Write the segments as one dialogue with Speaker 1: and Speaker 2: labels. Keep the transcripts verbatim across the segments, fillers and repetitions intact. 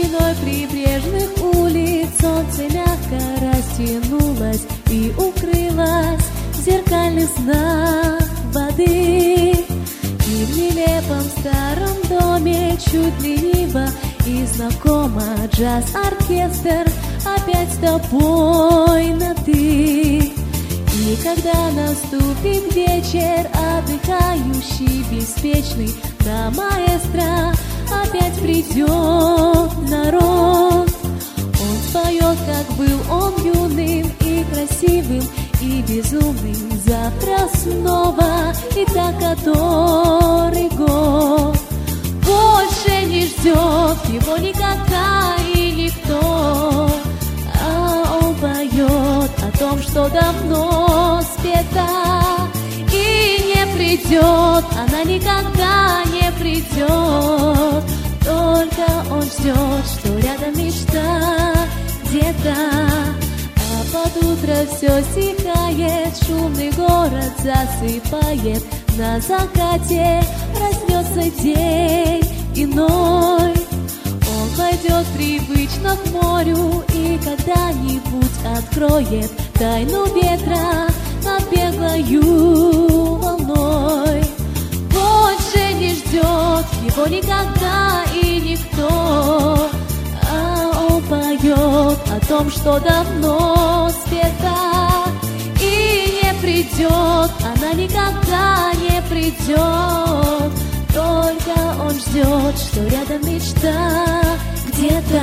Speaker 1: Длиной прибрежных улиц солнце мягко растянулось и укрылось в зеркальных снах воды. И в нелепом старом доме чуть лениво и знакомо джаз-оркестр опять с тобой на «ты». И когда наступит вечер, отдыхающий, беспечный, на маэстро опять придет народ. Он споет, как был он юным и красивым, и безумным. Завтра снова, и так который год. Больше не ждет его никогда и никто, а он поет о том, что давно спета. И не придет, она никогда не придет. Только он ждет, что рядом мечта где-то. А под утро все стихает, шумный город засыпает. На закате проснется день иной. Он пойдет привычно к морю и когда-нибудь откроет тайну ветра над беглою волной. Больше не ждет его никогда и никто, а он поет о том, что давно спета. И не придет, она никогда не придет. Только он ждет, что рядом мечта где-то.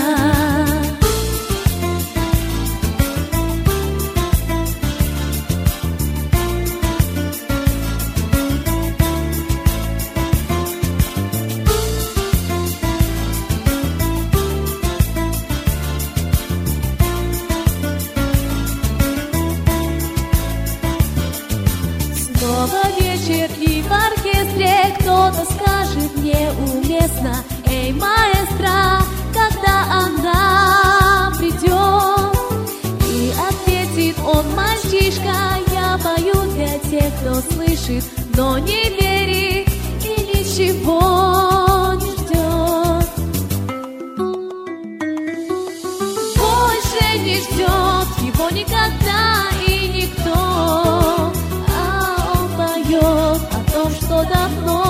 Speaker 1: Снова вечер, и в оркестре кто-то скажет неуместно: эй, маэстро, когда она придет? И ответит он: мальчишка, я пою для тех, кто слышит, но не верит и ничего не ждет. Больше не ждет его никогда и никто, о том, что давно